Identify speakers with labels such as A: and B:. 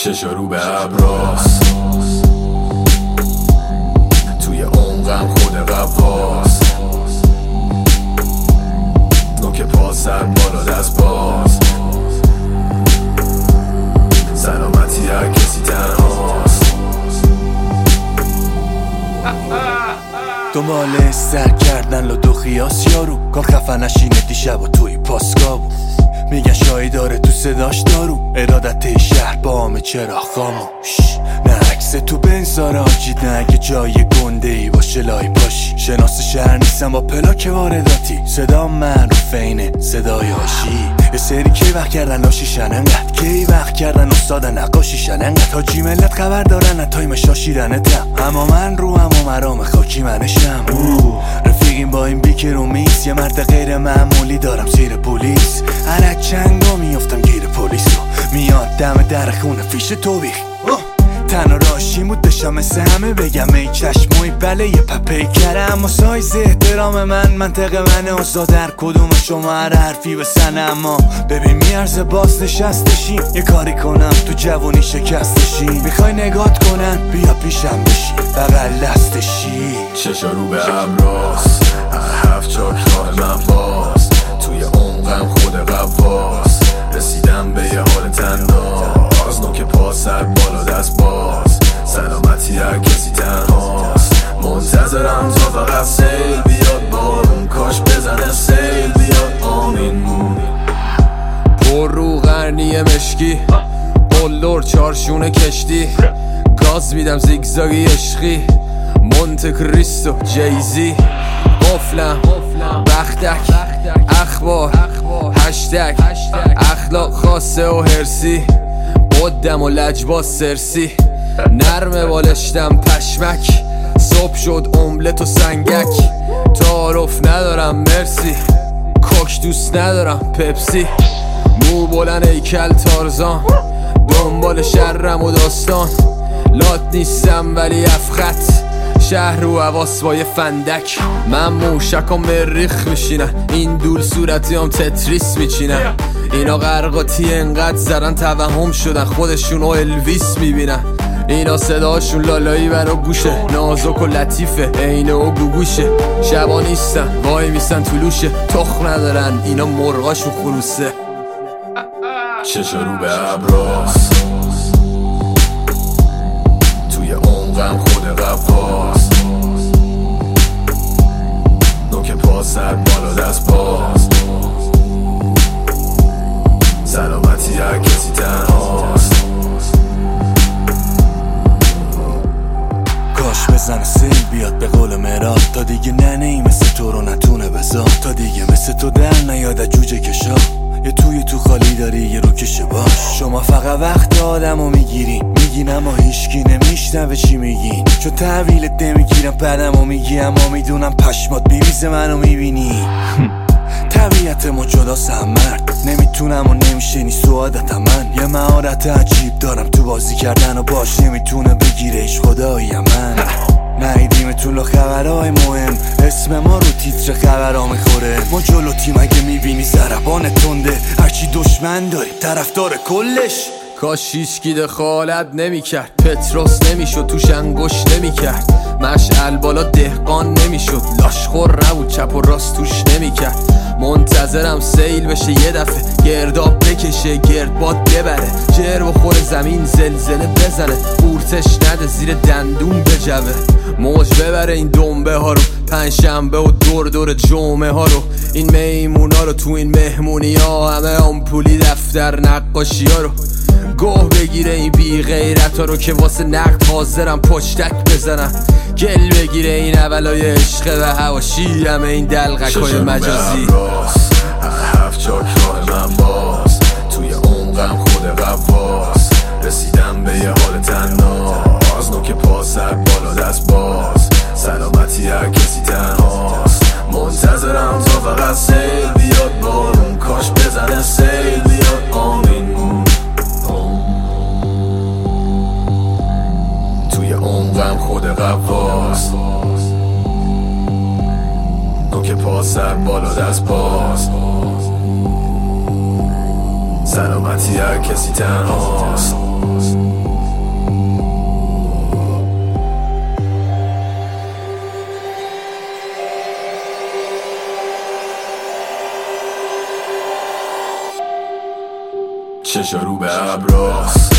A: چشا رو به ابراست، توی عمقم خود قواست، نوک پا سر بالا دست باز، سلامتی هر کسی تنهاست.
B: دنبال سر کردن لدو خیاس یارو، کار خفه نشینه دیشب و توی پاسکا بود. میگن شایی داره تو صداش دارو، ارادت شهر با همه چرا خاموش. نه عکس تو بنزار آجید، نه اگه جای گنده ای باشه لای باشی. شناس شهر نیستم با پلاک وارداتی، صدا معروف اینه صدای آشی. یه سری کی وقت کردن لاشیشن انقدر، کی وقت کردن استاد نقاشیشن انقدر. حاجی ملت خبر دارن تایم شاشیرنتم، اما من رو هم و مرام خاکی منشم. رفیقیم با این بیکر و میس، یه مرد غیر معمولی دارم زیر پلیس. هر چنگا میافتم گیر پلیسو، میاد دم در خونه فیش توبیخ. تنها راشیم بود داشتم مثل همه بگم ای چشموی بله یه پپی کرم. اما سایز احترام من منطق منه، اوزا در کدوم شما هر حرفی بسنه. اما ببین میارزه باز نشستشیم، یه کاری کنم تو جوونی شکستشیم. میخوای نگات کنن بیا پیشم بشی بغل دستشی.
A: چشا رو به ابراست، هفت چاک راه من باز، توی عمقم خود قواست، رسیدم به یه حال تنداز، نوک پا سر بالا دست باز، سلامتی هر کسی تنهاست. منتظرم تا فقط سیل بیاد، بارون کاش بزنه سیل بیاد. آمین
C: پر رو غرنی مشکی، قلدر چارشون کشتی، گاز میدم زیگزاگی عشقی، مونت کریستو جیزی. قفلم بختک اخبار هشتگ، اخلاق خاصه و هرسی، قدم و لجباز سرسی. نرمه بالشتم پشمک، صبح شد املت و سنگک. تعارف ندارم مرسی، کوک دوست ندارم پپسی. مو بلند ایکل تارزان، دنبال شرم و داستان. لات نیستم ولی افخط، شهر و حواس با یه فندک. من موشک و مریخ میشینن، این دول صورتی هم تتریس میچینن. اینا غرقاتی انقدر زدن توهم شدن، خودشونو الویس میبینن. اینا صداشون لالایی برا گوشه، نازک و لطیفه عینه و گوگوشه. شبا نیستن وای میستن طلوشه، تخم ندارن اینا مرغاشون خروسه.
A: چشا رو به ابراست، توی عمقم خود قواست، نوک پا سر بالا دست باز، سلامتی هر کسی تنهاست.
B: کاش بزنه سیل بیاد به قول مراد، تا دیگه ننهی مثل تو رو نتونه بذار، تا دیگه مثل تو در نیاد جوجه کشا. یه تو خالی داری یه رو کشه باش. شما فقط وقت آدمو میگین اما هیچکی نمیشنوه چی میگین، چون تحویلت نمیگیرم بعدمو میگی، اما میدونم پشمات میریزه منو میبینی. طبیعتمو جداست هم مرد، نمیتونم و نمیشه نی سعادتم. من یه مهارت عجیب دارم تو بازی کردن و باش نمیتونه بگیره هیچ خدایی من. نهیدیم تو خبرهای مهم، اسم ما رو تیتر خبرها میخوره. ما جلو تیم اگه میبینی ضربان تنده، هرچی دشمن داری طرفدار کلش.
C: کاش هیچکی دخالت نمیکرد، پتروس نمیشد توش انگشت نمیکرد. مشعل بالا دهقان نمیشد، لاشخور نبود چپ و راست توش نمیکرد. منتظرم سیل بشه یه دفعه، گرداب بکشه گردباد ببره. جر بخوره زمین زلزله بزنه، قورتش نده زیر دندون بجوه. موج ببره این دنبه ها رو، پنجشنبه و دور جمعه ها رو. این میمونا رو تو این مهمونی ها، همه آمپولی دفتر نقاشی ها رو. گوه بگیره این بی غیرت ها رو که واسه نقد حاضرم پشتک بزنم. گل بگیره این اولای عشق و هواشی، همه این دلغک های مجازی.
A: هفت چاک راه من باز، توی عمقم خود قواست، رسیدم به یه حال تناز، نوک پا سر بالا دست باز، سلامتی هر کسی تنهاست. منتظرم تا فقط سیل بیاد، بارون کاش بزنه سیل بیاد. آمین توی عمقم خود قواست، نوک پا سر بالا دست باز، سلامتی هر کسی تنهاست. چشا رو به ابراست